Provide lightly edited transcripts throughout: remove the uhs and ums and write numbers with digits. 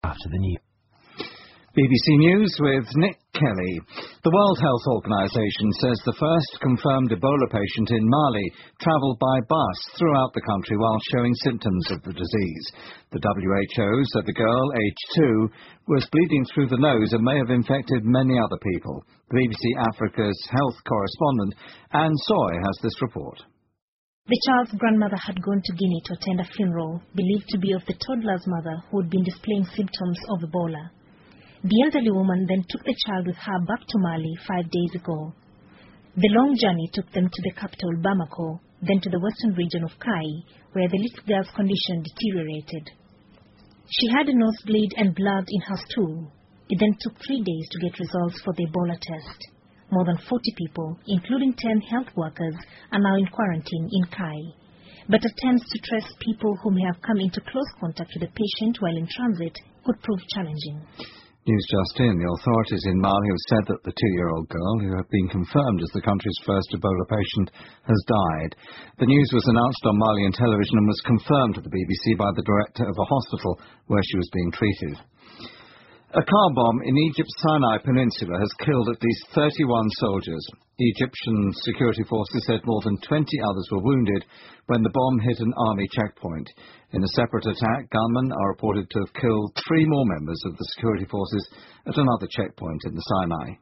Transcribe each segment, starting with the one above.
After the news. BBC News with Nick Kelly. The World Health Organization says the first confirmed Ebola patient in Mali travelled by bus throughout the country while showing symptoms of the disease. The WHO said the girl, aged 2, was bleeding through the nose and may have infected many other people. The BBC Africa's health correspondent, Anne Soy, has this report. The child's grandmother had gone to Guinea to attend a funeral, believed to be of the toddler's mother who had been displaying symptoms of Ebola. The elderly woman then took the child with her back to Mali 5 days ago. The long journey took them to the capital Bamako, then to the western region of Kai, where the little girl's condition deteriorated. She had a nosebleed and blood in her stool. It then took 3 days to get results for the Ebola test. More than 40 people, including 10 health workers, are now in quarantine in Kai. But attempts to trace people who may have come into close contact with the patient while in transit could prove challenging. News just in. The authorities in Mali have said that the 2-year-old girl, who had been confirmed as the country's first Ebola patient, has died. The news was announced on Malian television and was confirmed to the BBC by the director of a hospital where she was being treated. A car bomb in Egypt's Sinai Peninsula has killed at least 31 soldiers. Egyptian security forces said more than 20 others were wounded when the bomb hit an army checkpoint. In a separate attack, gunmen are reported to have killed 3 more members of the security forces at another checkpoint in the Sinai.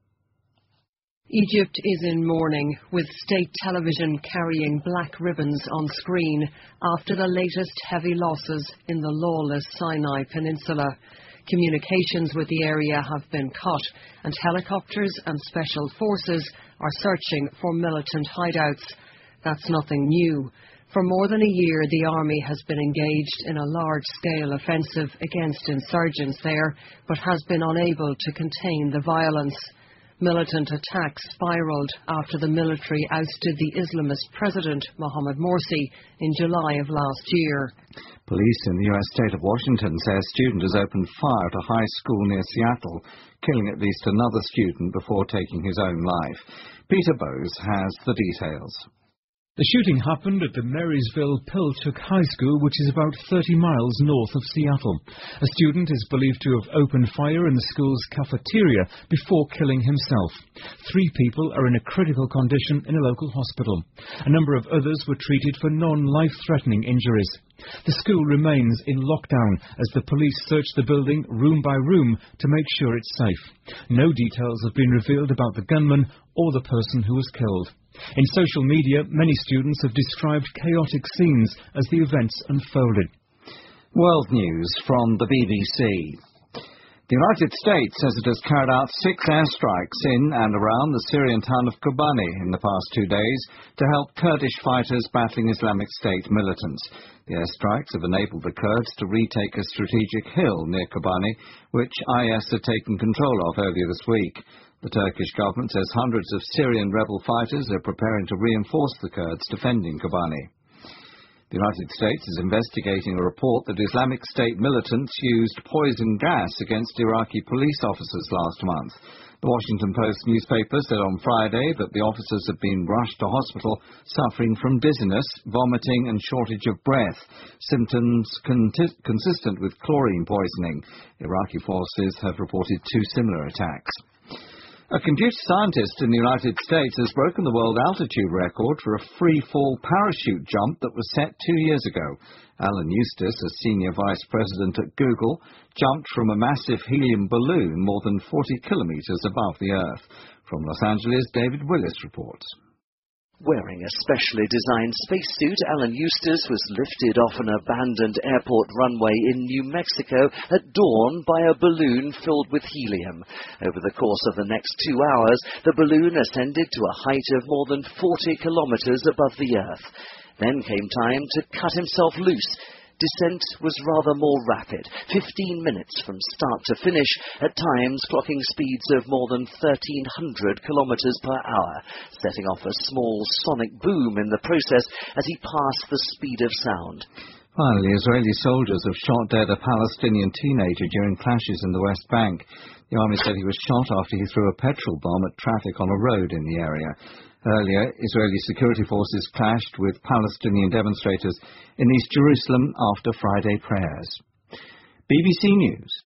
Egypt is in mourning, with state television carrying black ribbons on screen after the latest heavy losses in the lawless Sinai Peninsula. Communications with the area have been cut, and helicopters and special forces are searching for militant hideouts. That's nothing new. For more than a year, the army has been engaged in a large-scale offensive against insurgents there, but has been unable to contain the violence. Militant attacks spiralled after the military ousted the Islamist president, Mohamed Morsi, in July of last year. Police in the U.S. state of Washington say a student has opened fire at a high school near Seattle, killing at least another student before taking his own life. Peter Bowes has the details. The shooting happened at the Marysville-Pilchuck High School, which is about 30 miles north of Seattle. A student is believed to have opened fire in the school's cafeteria before killing himself. 3 people are in a critical condition in a local hospital. A number of others were treated for non-life-threatening injuries. The school remains in lockdown as the police search the building room by room to make sure it's safe. No details have been revealed about the gunman or the person who was killed. In social media, many students have described chaotic scenes as the events unfolded. World news from the BBC. The United States says it has carried out 6 airstrikes in and around the Syrian town of Kobani in the past 2 days to help Kurdish fighters battling Islamic State militants. The airstrikes have enabled the Kurds to retake a strategic hill near Kobani, which IS had taken control of earlier this week. The Turkish government says hundreds of Syrian rebel fighters are preparing to reinforce the Kurds defending Kobani. The United States is investigating a report that Islamic State militants used poison gas against Iraqi police officers last month. The Washington Post newspaper said on Friday that the officers had been rushed to hospital suffering from dizziness, vomiting and shortage of breath, symptoms consistent with chlorine poisoning. Iraqi forces have reported 2 similar attacks. A computer scientist in the United States has broken the world altitude record for a free-fall parachute jump that was set 2 years ago. Alan Eustace, a senior vice president at Google, jumped from a massive helium balloon more than 40 kilometers above the Earth. From Los Angeles, David Willis reports. Wearing a specially designed spacesuit, Alan Eustace was lifted off an abandoned airport runway in New Mexico at dawn by a balloon filled with helium. Over the course of the next 2 hours, the balloon ascended to a height of more than 40 kilometers above the Earth. Then came time to cut himself loose. Descent was rather more rapid, 15 minutes from start to finish, at times clocking speeds of more than 1,300 kilometers per hour, setting off a small sonic boom in the process as he passed the speed of sound. Finally, Israeli soldiers have shot dead a Palestinian teenager during clashes in the West Bank. The army said he was shot after he threw a petrol bomb at traffic on a road in the area. Earlier, Israeli security forces clashed with Palestinian demonstrators in East Jerusalem after Friday prayers. BBC News.